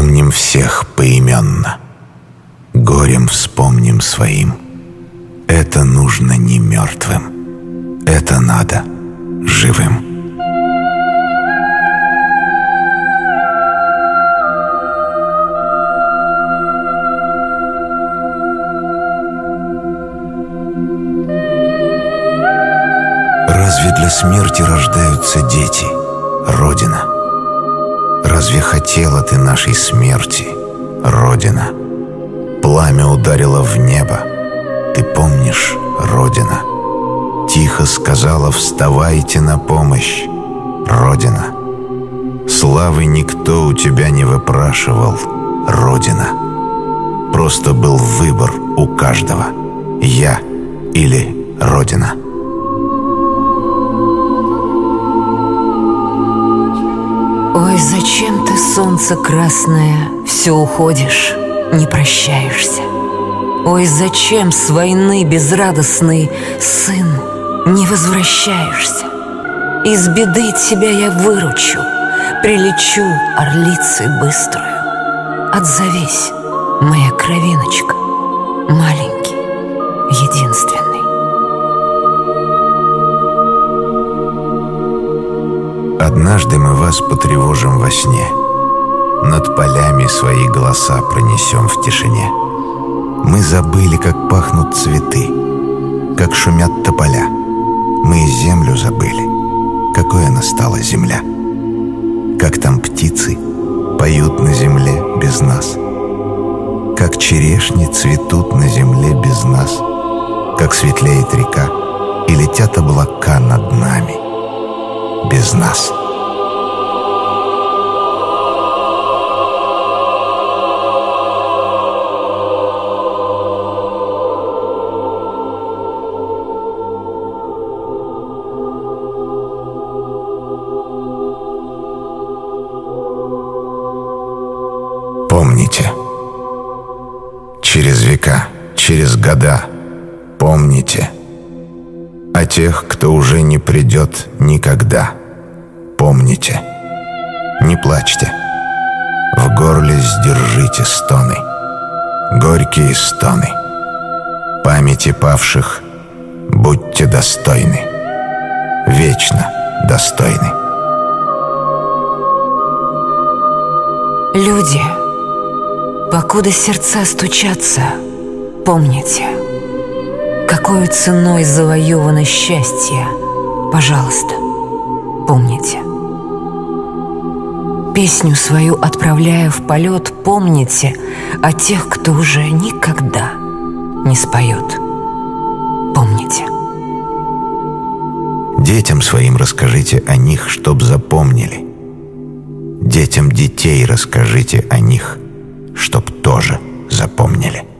Помним всех поименно, горем вспомним своим. Это нужно не мертвым, это надо живым. Разве для смерти рождаются дети, Родина? Разве хотела ты нашей смерти, Родина? Пламя ударило в небо, ты помнишь, Родина? Тихо сказала: вставайте на помощь, Родина. Славы никто у тебя не выпрашивал, Родина. Просто был выбор у каждого: я или Родина. Ой, зачем ты, солнце красное, все уходишь, не прощаешься? Ой, зачем с войны безрадостный, сын, не возвращаешься? Из беды тебя я выручу, прилечу орлицей быструю. Отзовись, моя кровиночка, маленький, единственный. Однажды мы вас потревожим во сне, над полями свои голоса пронесем в тишине. Мы забыли, как пахнут цветы, как шумят тополя. Мы и землю забыли, какой она стала земля. Как там птицы поют на земле без нас, как черешни цветут на земле без нас, как светлеет река и летят облака над нами без нас. Помните, через века, через года, помните о тех, кто уже не придет никогда. Помните, не плачьте, в горле сдержите стоны, горькие стоны. Памяти павших будьте достойны, вечно достойны. Люди, покуда сердца стучатся, помните, какою ценой завоевано счастье, пожалуйста, помните. Песню свою отправляя в полет, помните о тех, кто уже никогда не споет. Помните. Детям своим расскажите о них, чтоб запомнили. Детям детей расскажите о них, чтоб тоже запомнили.